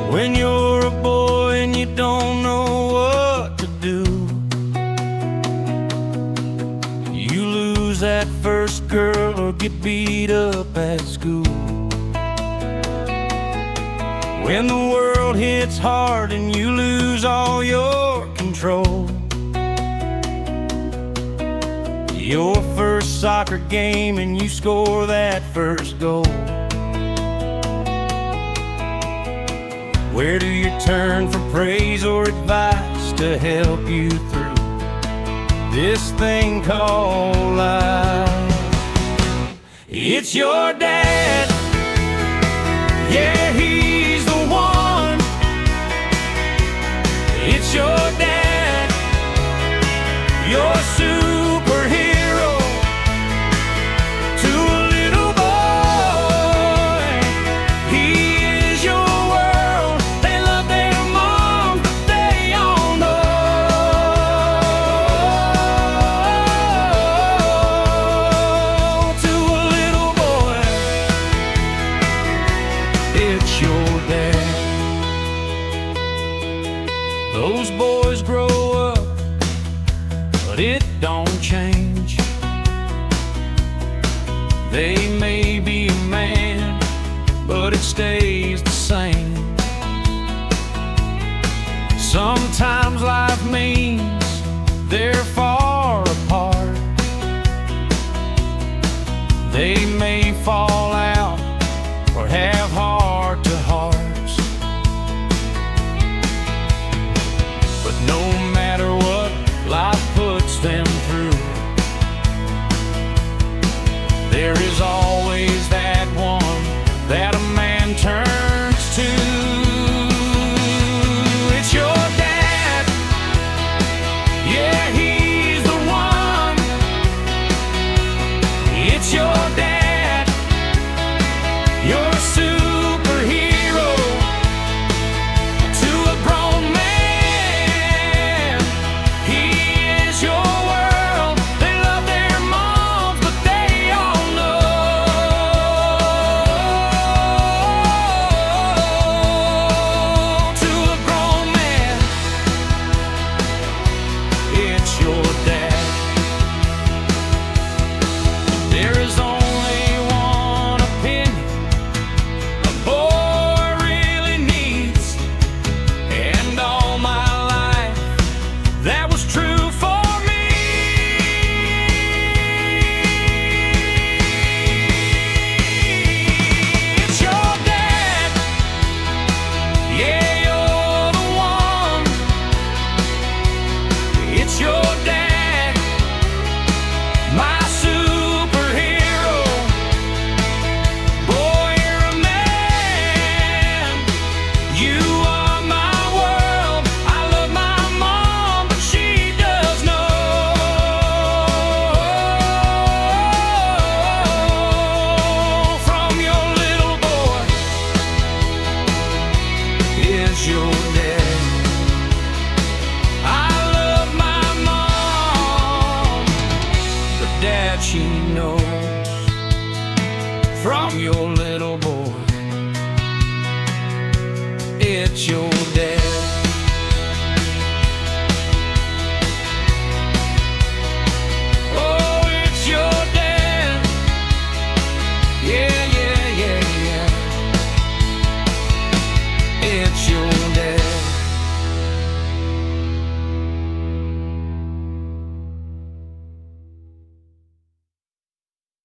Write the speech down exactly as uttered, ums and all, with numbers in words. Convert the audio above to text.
When you're a boy and you don't know what to do, you lose that first girl or get beat up at school. When the world hits hard and you lose all your control, your first soccer game and you score that first goal, where do you turn for praise or advice to help you through this thing called life? It's your dad, yeah, he's the one. It's your dad, your superhero. To a little boy, he is your world. They love their mom, but they all know. To a little boy, it's your dad. Those boys grow up, but it don't change. They may be a man, but it stays the same. Sometimes life means they're far apart. They may fall out or have heart-to-hearts, but no matter what life puts them through, there is always that one that a man turns to. It's your dad, yeah, he's the one. It's your dad, your superhero. To a grown man, he is your world. They love their moms, but they all know. To a grown man, it's your dad. There is only one opinion a boy really needs, and all my life that was true for me. It's your dad, yeah, you're the one. It's your dad, my superhero. Boy, you're a man, you are my world. I love my mom, but she does know. From your little boy is your dad. I love my mom, but dad, she knows. From your little boy, it's your